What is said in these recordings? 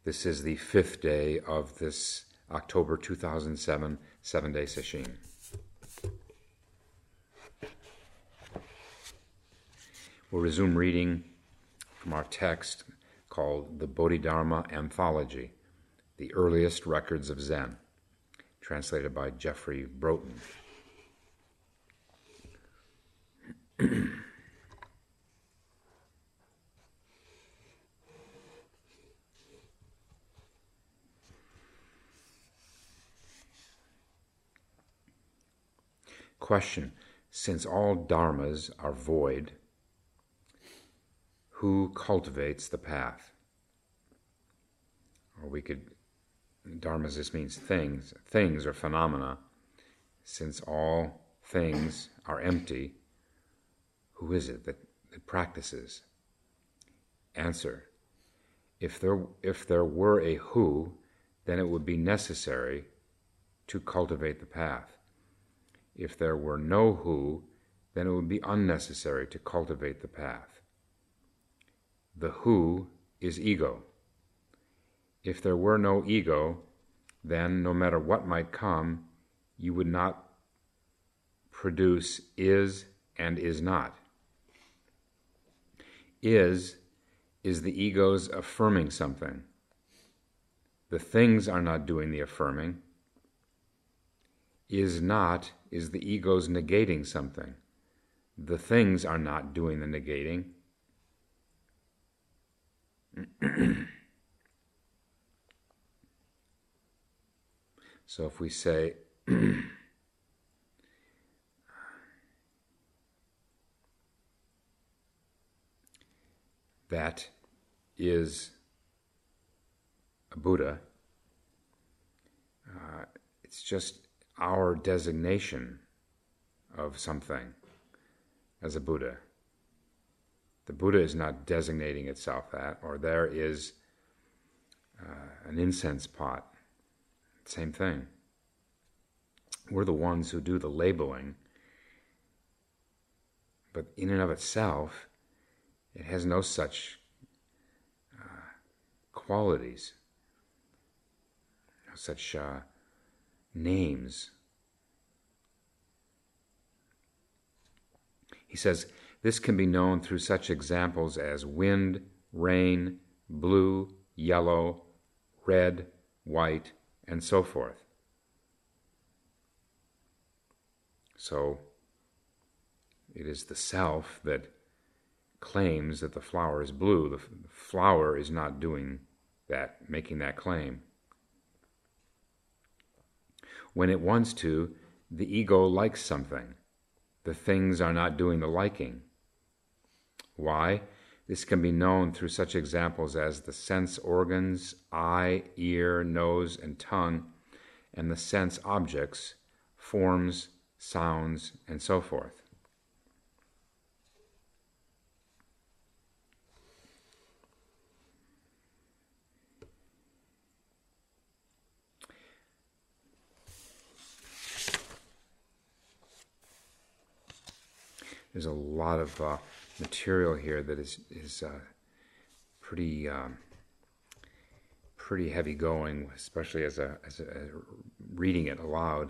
This is the 5th day of this October 2007 7-day sesshin. We'll resume reading from our text called The Bodhidharma Anthology, The Earliest Records of Zen, translated by Jeffrey Broughton. Question: since all dharmas are void, who cultivates the path? Or we could, dharmas just means things. Things are phenomena. Since all things are empty, who is it that practices? Answer: if there were a who, then it would be necessary to cultivate the path. If there were no who, then it would be unnecessary to cultivate the path. The who is ego. If there were no ego, then no matter what might come, you would not produce is and is not. Is the ego's affirming something. The things are not doing the affirming. Is not is the ego's negating something. The things are not doing the negating. So if we say that is a Buddha, it's just our designation of something as a Buddha. The Buddha is not designating itself that, or there is an incense pot. Same thing. We're the ones who do the labeling, but in and of itself, it has no such qualities, no such names. He says, this can be known through such examples as wind, rain, blue, yellow, red, white, and so forth. So, it is the self that claims that the flower is blue. The flower is not doing that, making that claim. When it wants to, the ego likes something. The things are not doing the liking. Why? This can be known through such examples as the sense organs, eye, ear, nose, and tongue, and the sense objects, forms, sounds, and so forth. There's a lot of material here that is pretty heavy going, especially as a reading it aloud.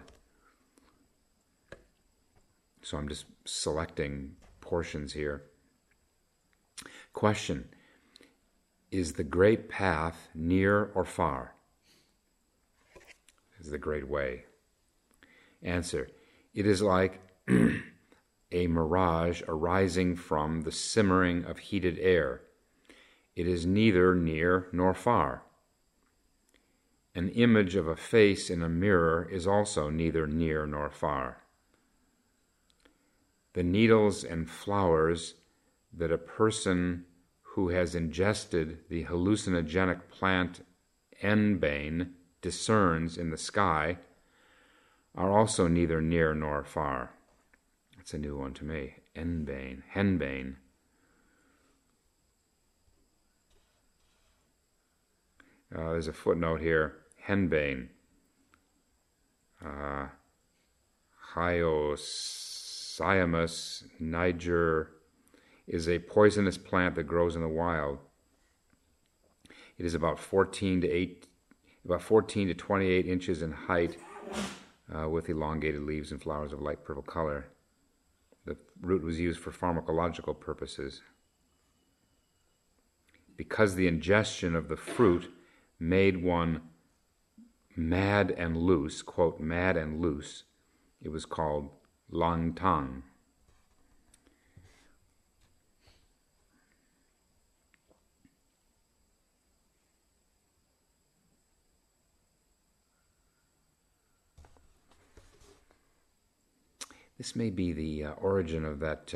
So I'm just selecting portions here. Question: is the great path near or far? Is the great way? Answer: it is like a mirage arising from the simmering of heated air. It is neither near nor far. An image of a face in a mirror is also neither near nor far. The needles and flowers that a person who has ingested the hallucinogenic plant henbane discerns in the sky are also neither near nor far. That's a new one to me. Henbane. There's a footnote here. Henbane. Hyoscyamus niger is a poisonous plant that grows in the wild. It is about 14 to 28 inches in height, with elongated leaves and flowers of light purple color. The root was used for pharmacological purposes. Because the ingestion of the fruit made one mad and loose, quote, mad and loose, it was called lang tang. This may be the origin of that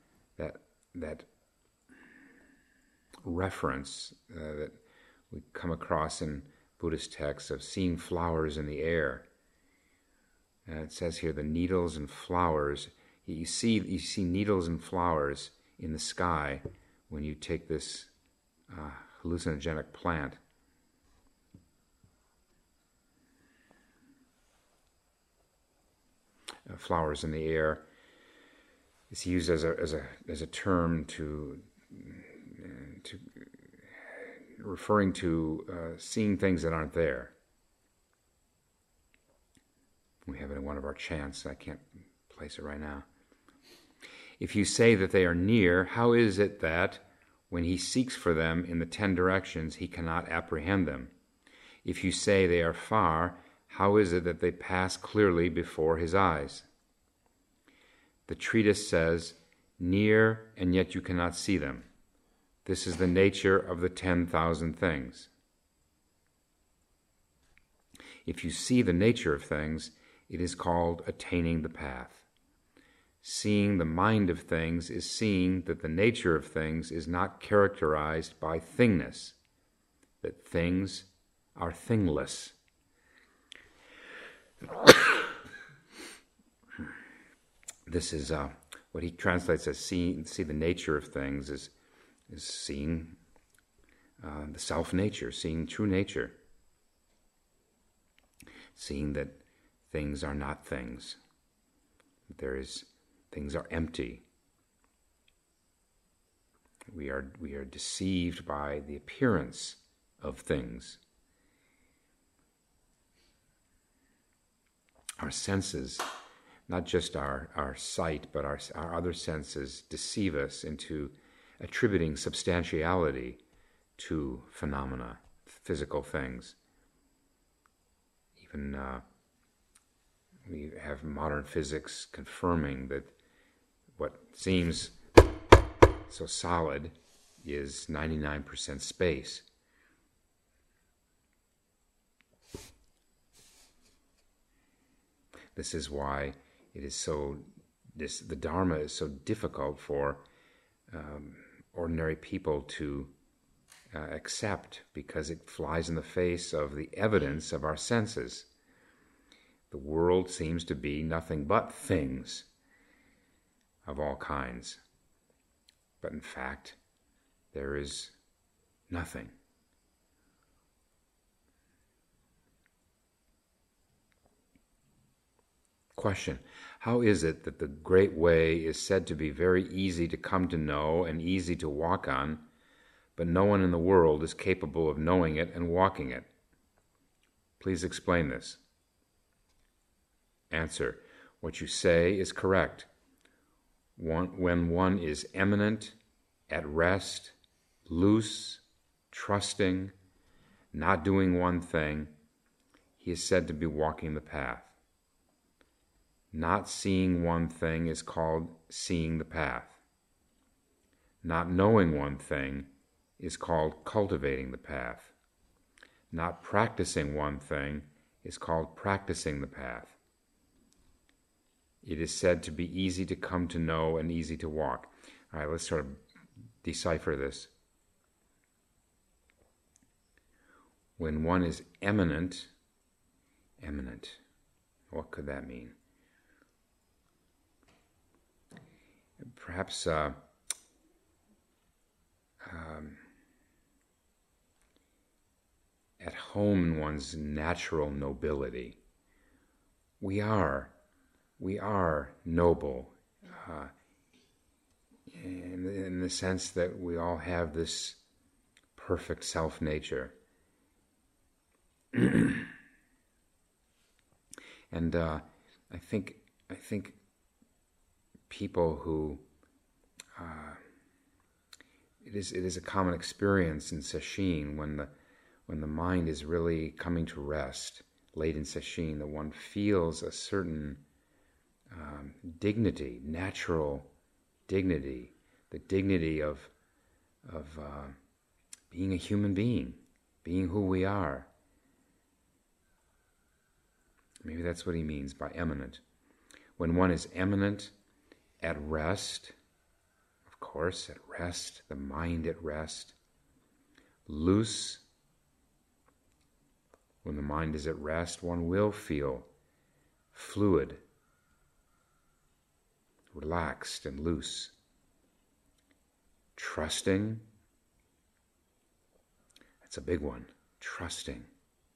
reference that we come across in Buddhist texts of seeing flowers in the air. It says here the needles and flowers. You see needles and flowers in the sky when you take this hallucinogenic plant. Flowers in the air. It's used as a term to referring to seeing things that aren't there. We have it in one of our chants. I can't place it right now. If you say that they are near, how is it that when he seeks for them in the 10 directions, he cannot apprehend them? If you say they are far, how is it that they pass clearly before his eyes? The treatise says, near and yet you cannot see them. This is the nature of the 10,000 things. If you see the nature of things, it is called attaining the path. Seeing the mind of things is seeing that the nature of things is not characterized by thingness, that things are thingless. This is what he translates as see the nature of things is seeing the self-nature, seeing true nature, seeing that things are not things. Things are empty. We are deceived by the appearance of things. Our senses, not just our sight, but our other senses deceive us into attributing substantiality to phenomena, physical things. Even we have modern physics confirming that what seems so solid is 99% space. This is why it is the Dharma is so difficult for ordinary people to accept, because it flies in the face of the evidence of our senses. The world seems to be nothing but things of all kinds. But in fact, there is nothing. Question: how is it that the Great Way is said to be very easy to come to know and easy to walk on, but no one in the world is capable of knowing it and walking it? Please explain this. Answer: what you say is correct. When one is eminent, at rest, loose, trusting, not doing one thing, he is said to be walking the path. Not seeing one thing is called seeing the path. Not knowing one thing is called cultivating the path. Not practicing one thing is called practicing the path. It is said to be easy to come to know and easy to walk. All right, let's sort of decipher this. When one is eminent, what could that mean? Perhaps at home in one's natural nobility. We are noble in the sense that we all have this perfect self-nature. And I think people who it is a common experience in sesshin when the mind is really coming to rest late in sesshin, that one feels a certain dignity, natural dignity, the dignity of being a human being, being who we are. Maybe that's what he means by eminent. When one is eminent, at rest, of course, at rest, the mind at rest, loose. When the mind is at rest, one will feel fluid, relaxed and loose. Trusting, that's a big one, trusting.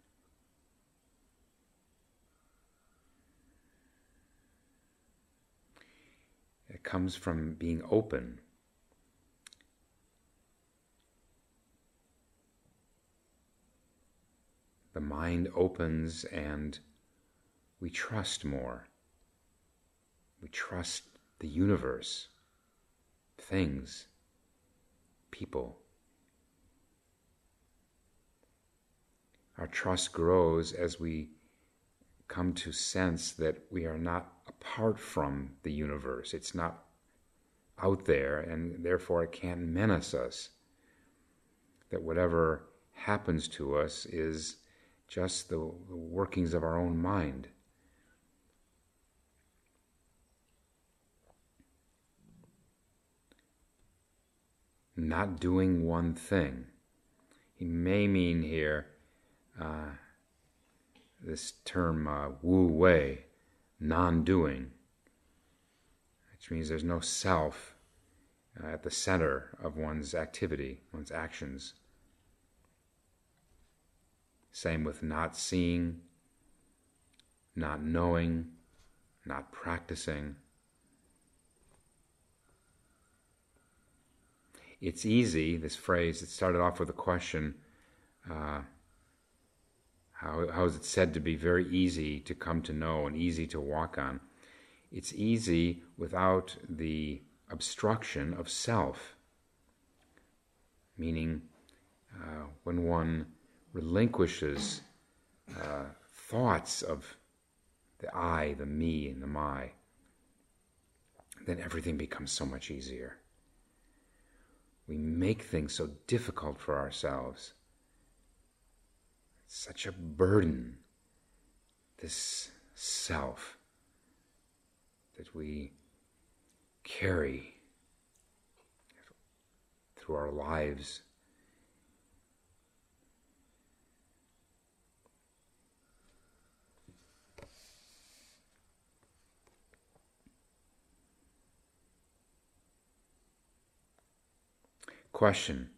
It comes from being open. The mind opens and we trust more. We trust the universe, things, people. Our trust grows as we come to sense that we are not apart from the universe. It's not out there, and therefore it can't menace us. That whatever happens to us is just the workings of our own mind. Not doing one thing. He may mean here this term wu wei, non-doing, which means there's no self at the center of one's activity, one's actions. Same with not seeing, not knowing, not practicing. It's easy, this phrase, it started off with a question, how is it said to be very easy to come to know and easy to walk on? It's easy without the obstruction of self, meaning when one relinquishes thoughts of the I, the me, and the my, then everything becomes so much easier. We make things so difficult for ourselves. It's such a burden, this self that we carry through our lives. Question.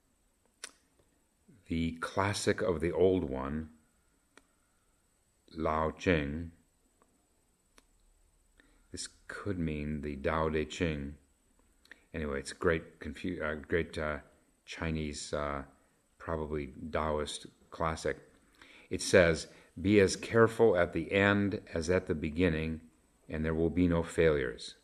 The classic of the old one, Lao Jing, this could mean the Tao Te Ching. Anyway, it's a great Chinese, probably Taoist classic. It says, "Be as careful at the end as at the beginning, and there will be no failures."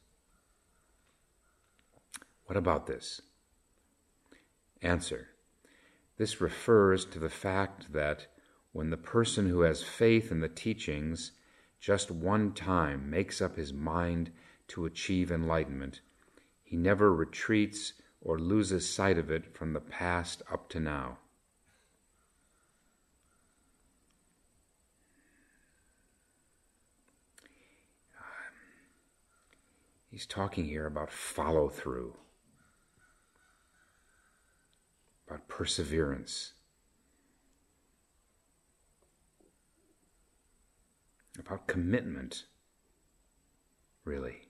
What about this? Answer. This refers to the fact that when the person who has faith in the teachings just one time makes up his mind to achieve enlightenment, he never retreats or loses sight of it from the past up to now. He's talking here about follow-through, about perseverance, about commitment, really.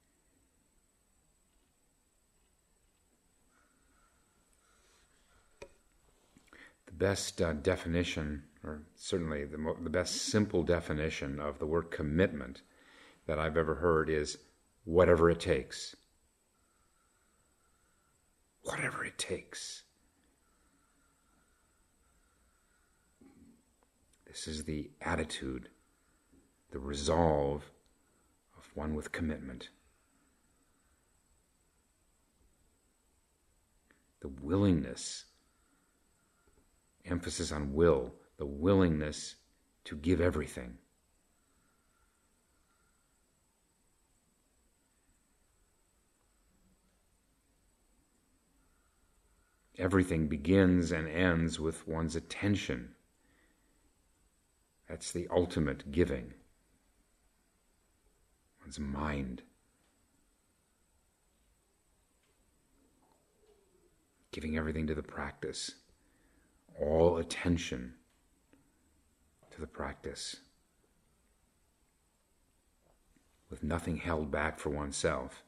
The best definition, or certainly the best simple definition of the word commitment that I've ever heard is whatever it takes. Whatever it takes. This is the attitude, the resolve of one with commitment. The willingness, emphasis on will, the willingness to give everything. Everything begins and ends with one's attention. That's the ultimate giving. One's mind. Giving everything to the practice. All attention to the practice. With nothing held back for oneself.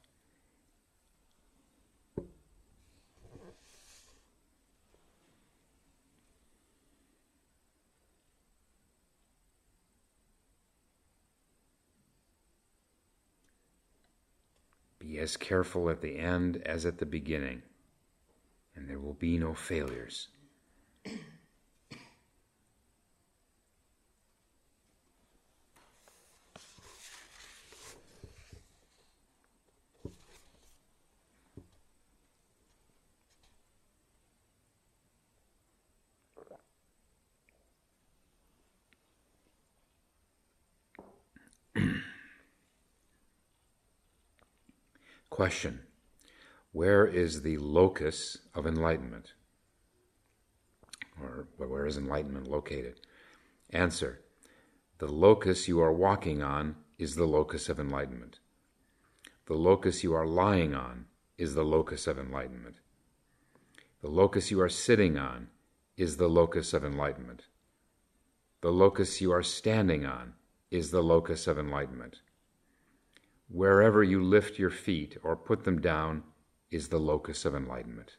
Be as careful at the end as at the beginning, and there will be no failures. Question: where is the locus of enlightenment? Or where is enlightenment located? Answer: the locus you are walking on is the locus of enlightenment. The locus you are lying on is the locus of enlightenment. The locus you are sitting on is the locus of enlightenment. The locus you are standing on is the locus of enlightenment. Wherever you lift your feet or put them down is the locus of enlightenment.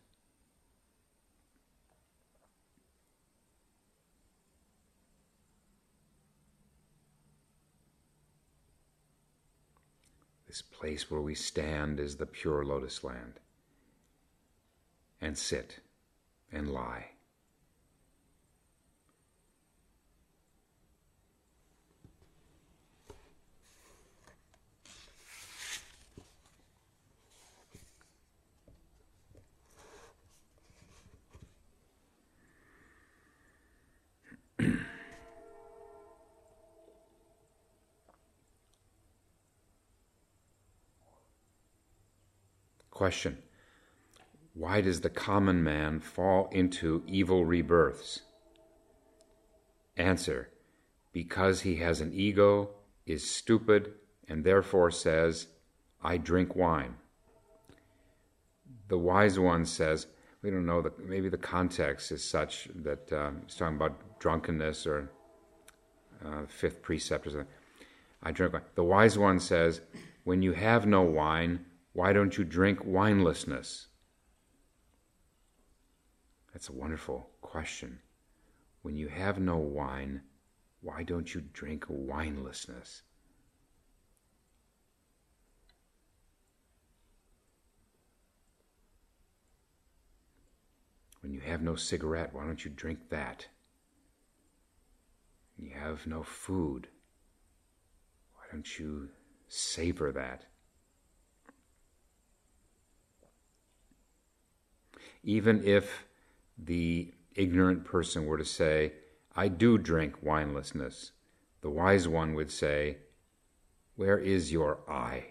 This place where we stand is the pure lotus land. And sit and lie. Question: why does the common man fall into evil rebirths? Answer: because he has an ego, is stupid, and therefore says, I drink wine. The wise one says, we don't know, maybe the context is such that it's talking about drunkenness or fifth precept or something. I drink wine. The wise one says, when you have no wine, why don't you drink winelessness? That's a wonderful question. When you have no wine, why don't you drink winelessness? When you have no cigarette, why don't you drink that? When you have no food, why don't you savor that? Even if the ignorant person were to say, I do drink winelessness, the wise one would say, where is your I?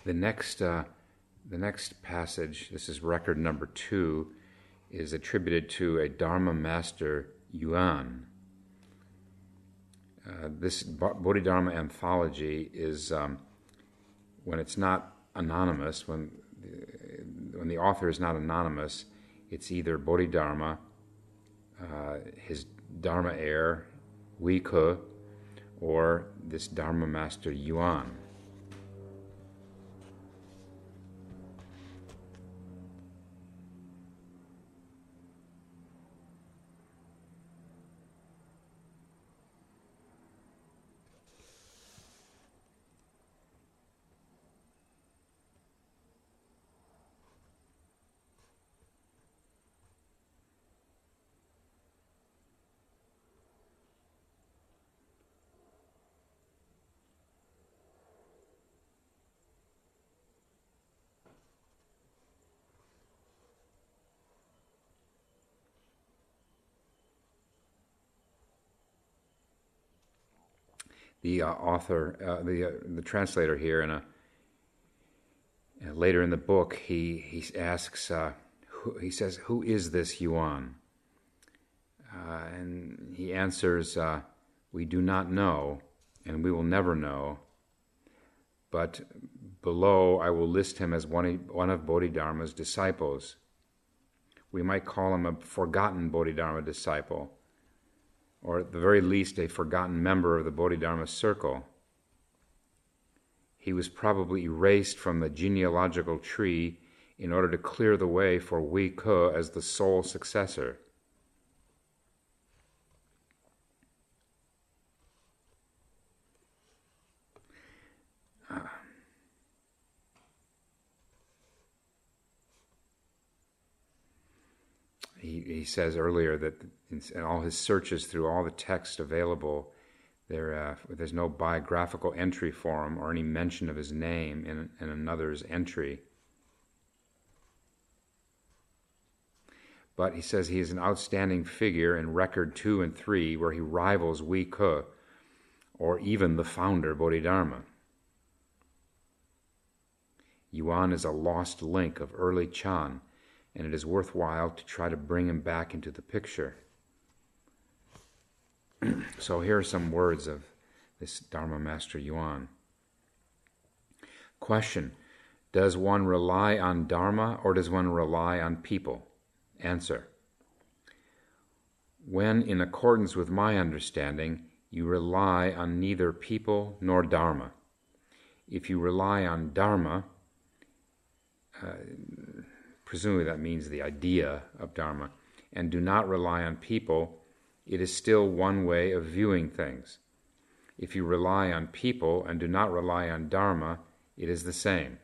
The next passage, this is record number 2, is attributed to a Dharma master, Yuan. This Bodhidharma anthology is, when it's not anonymous, when the author is not anonymous, it's either Bodhidharma, his Dharma heir, Wei Ke, or this Dharma master, Yuan. The author, the translator here, later in the book, he asks, he says, "Who is this Yuan?" And he answers, "We do not know, and we will never know. But below, I will list him as one of Bodhidharma's disciples. We might call him a forgotten Bodhidharma disciple, or at the very least a forgotten member of the Bodhidharma circle. He was probably erased from the genealogical tree in order to clear the way for Wei Ke as the sole successor." He says earlier that in all his searches through all the text available, there's no biographical entry for him or any mention of his name in another's entry. But he says he is an outstanding figure in record 2 and 3, where he rivals Wei Ke, or even the founder Bodhidharma. Yuan is a lost link of early Chan, and it is worthwhile to try to bring him back into the picture. So here are some words of this Dharma master Yuan. Question: does one rely on Dharma or does one rely on people? Answer: when, in accordance with my understanding, you rely on neither people nor Dharma. If you rely on Dharma, presumably that means the idea of Dharma, and do not rely on people, it is still one way of viewing things. If you rely on people and do not rely on Dharma, it is the same.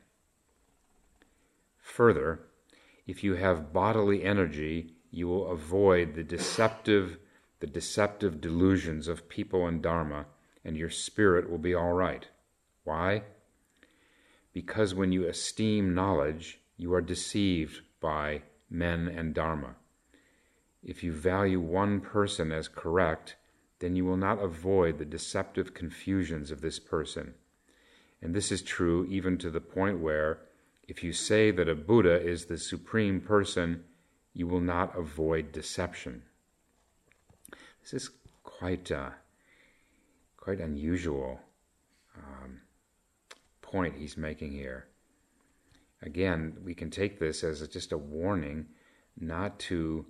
Further, if you have bodily energy, you will avoid the deceptive delusions of people and Dharma, and your spirit will be all right. Why? Because when you esteem knowledge, you are deceived by men and Dharma. If you value one person as correct, then you will not avoid the deceptive confusions of this person. And this is true even to the point where, if you say that a Buddha is the supreme person, you will not avoid deception. This is quite unusual point he's making here. Again, we can take this as just a warning not to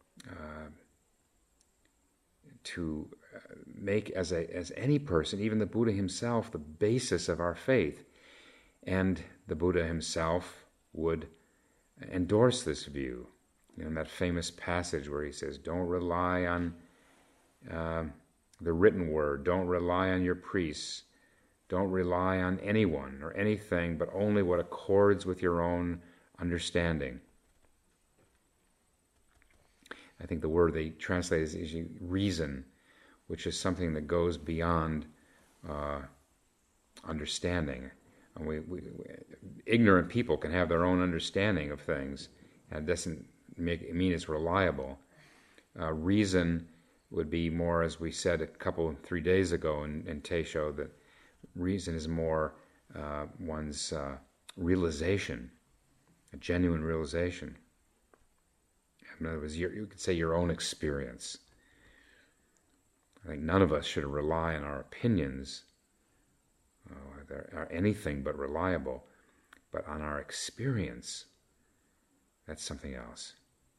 make as any person, even the Buddha himself, the basis of our faith. And the Buddha himself would endorse this view. In that famous passage where he says, don't rely on the written word, don't rely on your priests, don't rely on anyone or anything, but only what accords with your own understanding. I think the word they translate is reason, which is something that goes beyond understanding. And ignorant people can have their own understanding of things, and it doesn't mean it's reliable. Reason would be more, as we said 3 days ago in Teisho, that reason is more one's realization, a genuine realization. In other words, you could say your own experience. I think none of us should rely on our opinions. They are anything but reliable. But on our experience, that's something else.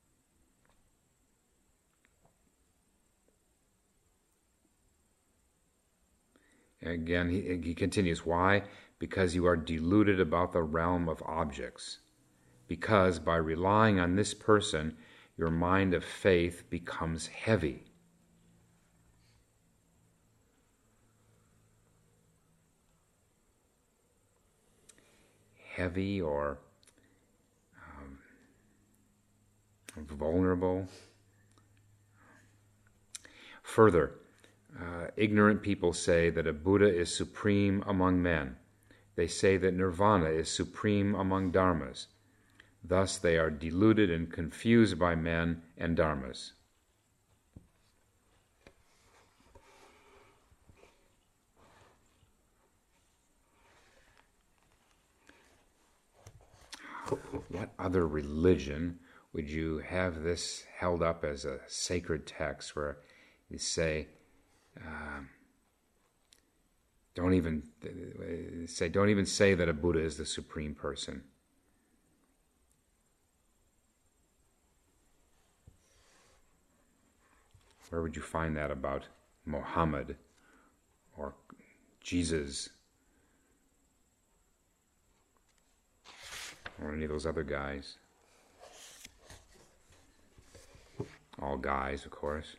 Again, he continues, why? Because you are deluded about the realm of objects. Because by relying on this person, your mind of faith becomes heavy. Heavy or vulnerable. Further, ignorant people say that a Buddha is supreme among men. They say that nirvana is supreme among dharmas. Thus they are deluded and confused by men and dharmas. What other religion would you have this held up as a sacred text where you say, don't even say that a Buddha is the supreme person? Where would you find that about Muhammad or Jesus or any of those other guys? All guys, of course.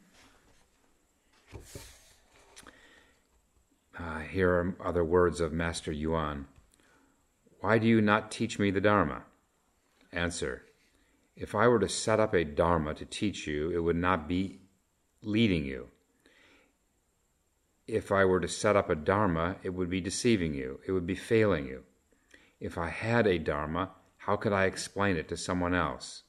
Here are other words of Master Yuan. Why do you not teach me the Dharma? Answer. If I were to set up a Dharma to teach you, it would not be leading you. If I were to set up a Dharma, it would be deceiving you. It would be failing you. If I had a Dharma, how could I explain it to someone else?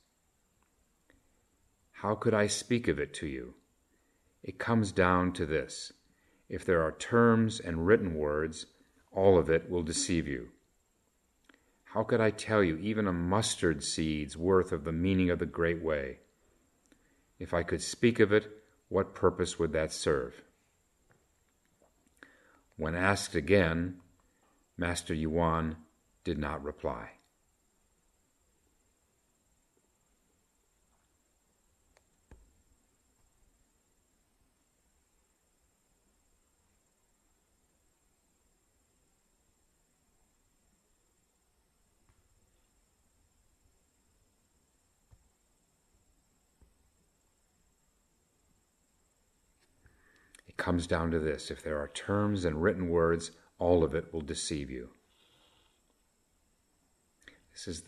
How could I speak of it to you? It comes down to this. If there are terms and written words, all of it will deceive you. How could I tell you even a mustard seed's worth of the meaning of the Great Way? If I could speak of it, what purpose would that serve? When asked again, Master Yuan did not reply. It comes down to this. If there are terms and written words, all of it will deceive you. This is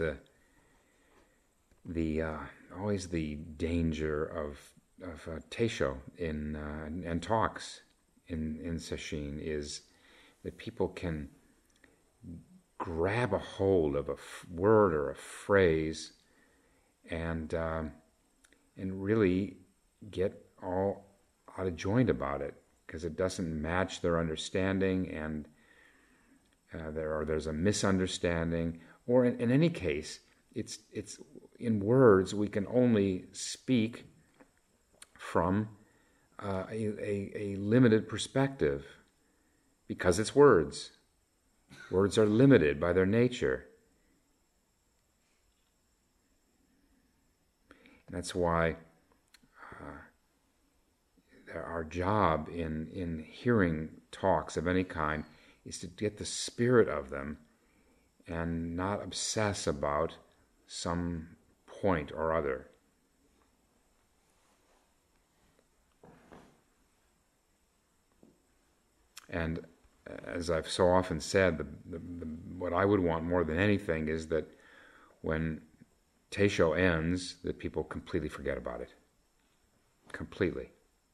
always the danger of Teisho and talks in Sesshin, is that people can grab a hold of a word or a phrase and really get all out of joint about it because it doesn't match their understanding, and there's a misunderstanding, or in any case, it's in words we can only speak from a limited perspective because it's words. Words are limited by their nature. And that's why our job in hearing talks of any kind is to get the spirit of them and not obsess about some point or other. And as I've so often said, what I would want more than anything is that when Teisho ends, that people completely forget about it. Completely.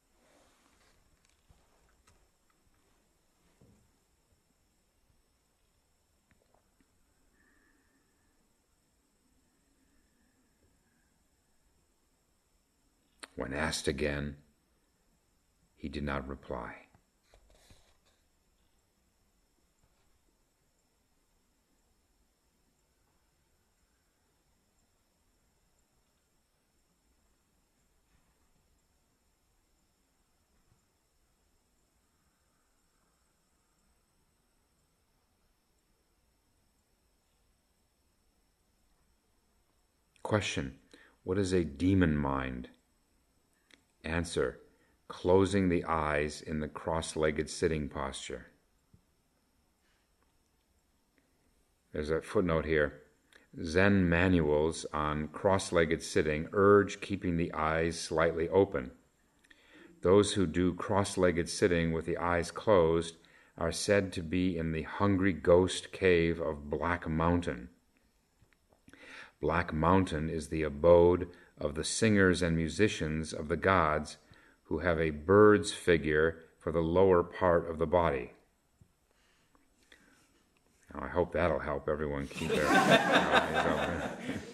When asked again, he did not reply. question, what is a demon mind? Answer, closing the eyes in the cross-legged sitting posture. There's a footnote here. Zen manuals on cross-legged sitting urge keeping the eyes slightly open. Those who do cross-legged sitting with the eyes closed are said to be in the hungry ghost cave of Black Mountain. Black Mountain is the abode of the singers and musicians of the gods who have a bird's figure for the lower part of the body. Now, I hope that'll help everyone keep their eyes open.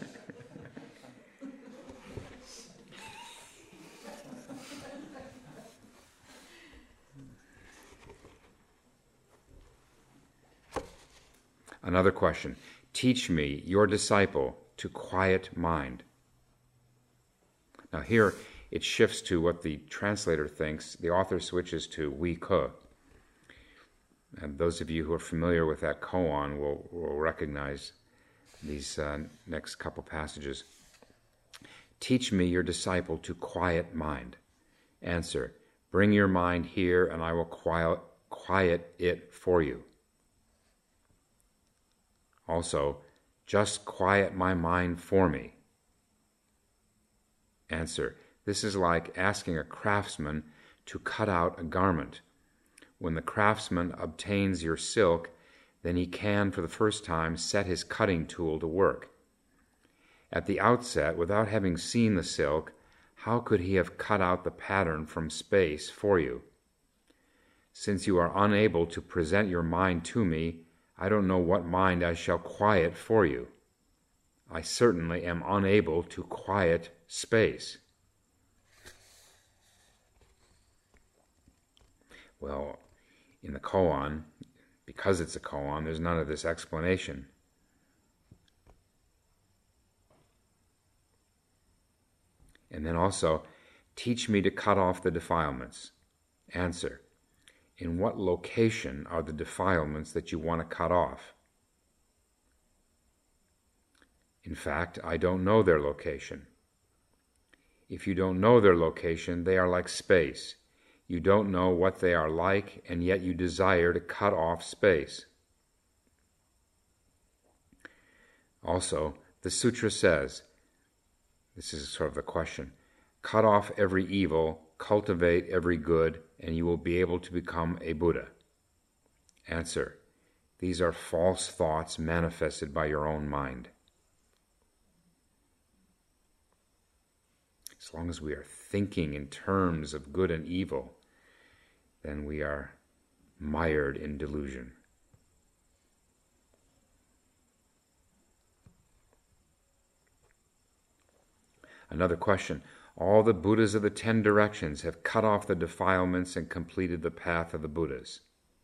Another question. Teach me, your disciple, to quiet mind. Now here it shifts to what the translator thinks. The author switches to Hui Ke. And those of you who are familiar with that koan will recognize these next couple passages. Teach me, your disciple, to quiet mind. Answer, bring your mind here and I will quiet it for you. Also, just quiet my mind for me. Answer, this is like asking a craftsman to cut out a garment. When the craftsman obtains your silk, then he can, for the first time, set his cutting tool to work. At the outset, without having seen the silk, how could he have cut out the pattern from space for you? Since you are unable to present your mind to me, I don't know what mind I shall quiet for you. I certainly am unable to quiet space. Well, in the koan, because it's a koan, there's none of this explanation. And then also, teach me to cut off the defilements. Answer, in what location are the defilements that you want to cut off? In fact, I don't know their location. If you don't know their location, they are like space. You don't know what they are like, and yet you desire to cut off space. Also, the sutra says, this is sort of the question, cut off every evil, cultivate every good, and you will be able to become a Buddha. Answer, these are false thoughts manifested by your own mind. As long as we are thinking in terms of good and evil, then we are mired in delusion. Another question. All the Buddhas of the 10 directions have cut off the defilements and completed the path of the Buddhas.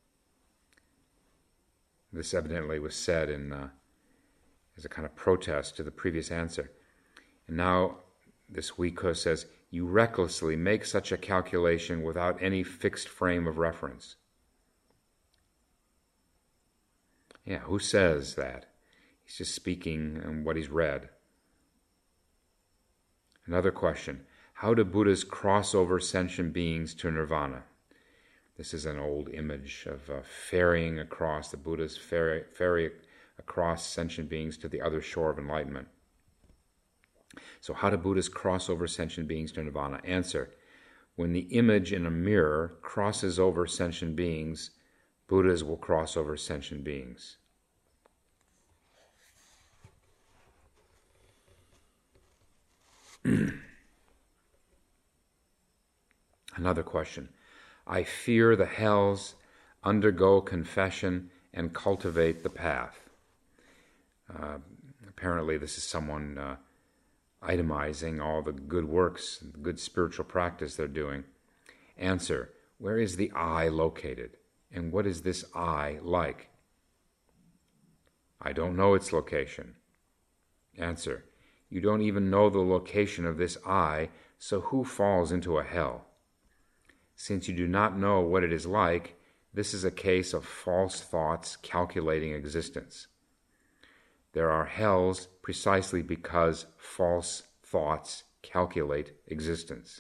This evidently was said as a kind of protest to the previous answer. And now this Hui Ke says, you recklessly make such a calculation without any fixed frame of reference. Yeah, who says that? He's just speaking on what he's read. Another question, how do Buddhas cross over sentient beings to nirvana? This is an old image of ferrying across, the Buddhas ferry across sentient beings to the other shore of enlightenment. So how do Buddhas cross over sentient beings to nirvana? Answer, when the image in a mirror crosses over sentient beings, Buddhas will cross over sentient beings. Another question. I fear the hells, undergo confession, and cultivate the path. Apparently this is someone itemizing all the good works, the good spiritual practice they're doing. Answer, where is the I located? And what is this I like? I don't know its location. Answer, you don't even know the location of this I, so who falls into a hell? Since you do not know what it is like, this is a case of false thoughts calculating existence. There are hells precisely because false thoughts calculate existence.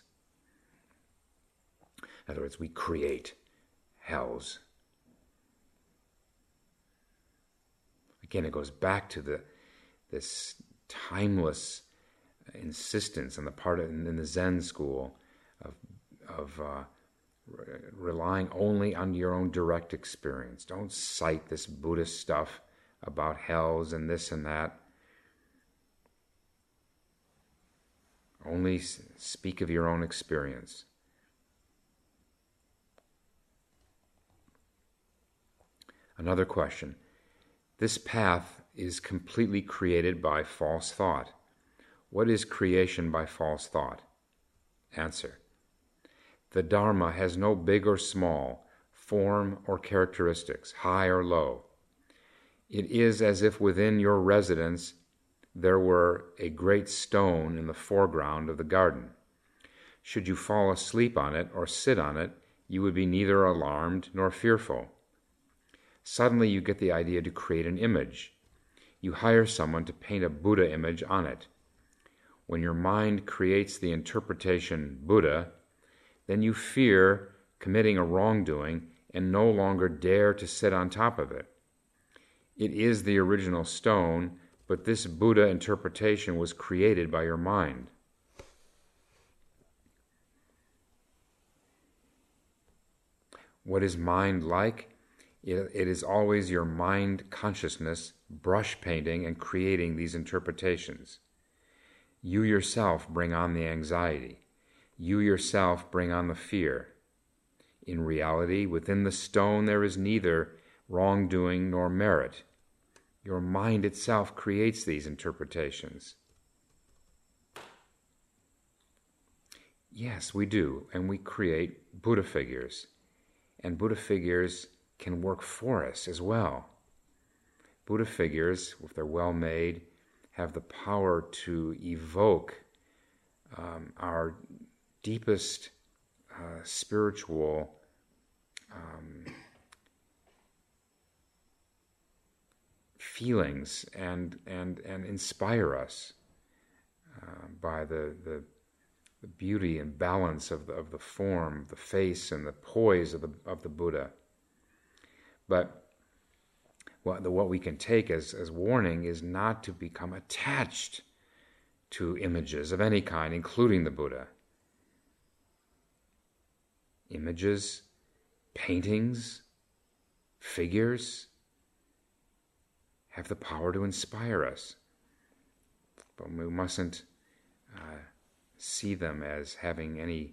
In other words, we create hells. Again, it goes back to this timeless insistence on the part of in the Zen school of relying only on your own direct experience. Don't cite this Buddhist stuff about hells and this and that. Only speak of your own experience. Another question. This path is completely created by false thought. What is creation by false thought? Answer. The Dharma has no big or small, form or characteristics, high or low. It is as if within your residence there were a great stone in the foreground of the garden. Should you fall asleep on it or sit on it, you would be neither alarmed nor fearful. Suddenly you get the idea to create an image. You hire someone to paint a Buddha image on it. When your mind creates the interpretation Buddha, then you fear committing a wrongdoing and no longer dare to sit on top of it. It is the original stone, but this Buddha interpretation was created by your mind. What is mind like? It is always your mind consciousness brush painting and creating these interpretations. You yourself bring on the anxiety. You yourself bring on the fear. In reality, within the stone there is neither wrongdoing nor merit. Your mind itself creates these interpretations. Yes, we do, and we create Buddha figures. And Buddha figures can work for us as well. Buddha figures, if they're well made, have the power to evoke our deepest spiritual feelings and inspire us by the beauty and balance of the form, the face, and the poise of the Buddha. But what we can take as warning is not to become attached to images of any kind, including the Buddha. Images, paintings, figures have the power to inspire us. But we mustn't see them as having any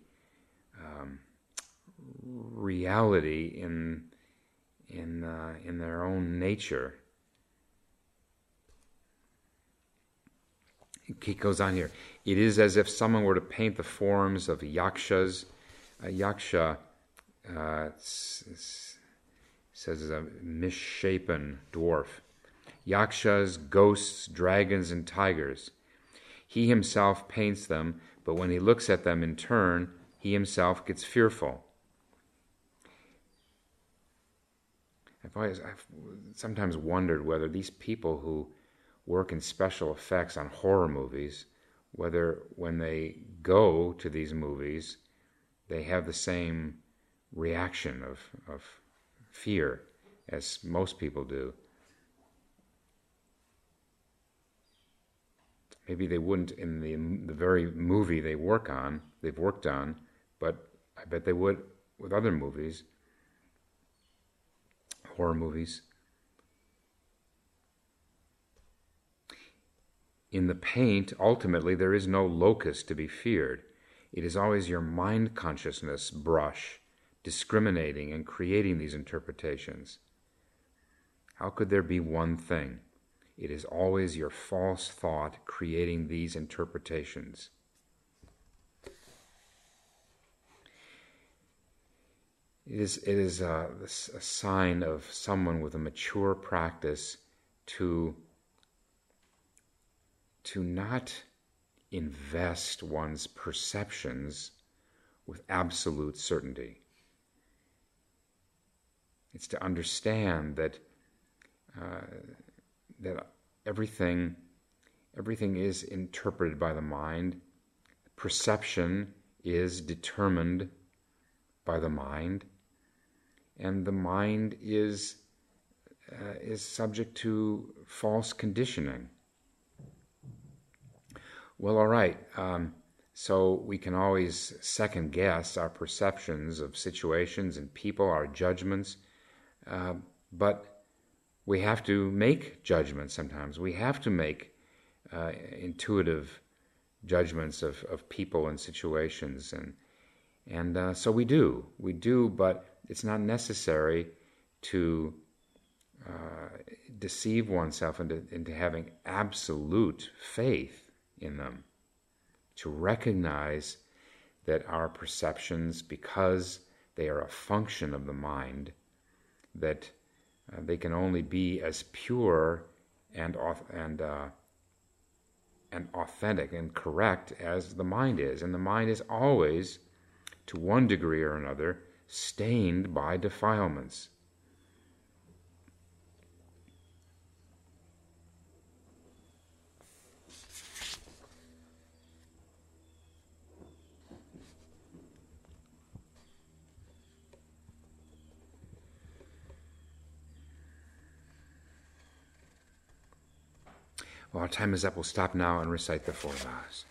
reality in their own nature. It goes on here. It is as if someone were to paint the forms of yakshas. A yaksha says is a misshapen dwarf. Yakshas, ghosts, dragons, and tigers. He himself paints them, but when he looks at them in turn, he himself gets fearful. I've sometimes wondered whether these people who work in special effects on horror movies, whether when they go to these movies, they have the same reaction of fear as most people do. Maybe they wouldn't in the very movie they've worked on, but I bet they would with other movies, horror movies. In the paint, ultimately, there is no locus to be feared. It is always your mind consciousness brush, discriminating and creating these interpretations. How could there be one thing? It is always your false thought creating these interpretations. It is a sign of someone with a mature practice to not invest one's perceptions with absolute certainty. It's to understand that everything is interpreted by the mind. Perception is determined by the mind, and the mind is subject to false conditioning. Well, all right. So we can always second guess our perceptions of situations and people, our judgments, but we have to make judgments sometimes. We have to make intuitive judgments of people and situations, and so we do, but it's not necessary to deceive oneself into having absolute faith in them, to recognize that our perceptions, because they are a function of the mind, that they can only be as pure and authentic and correct as the mind is. And the mind is always, to one degree or another, stained by defilements. Well, our time is up. We'll stop now and recite the 4 vows.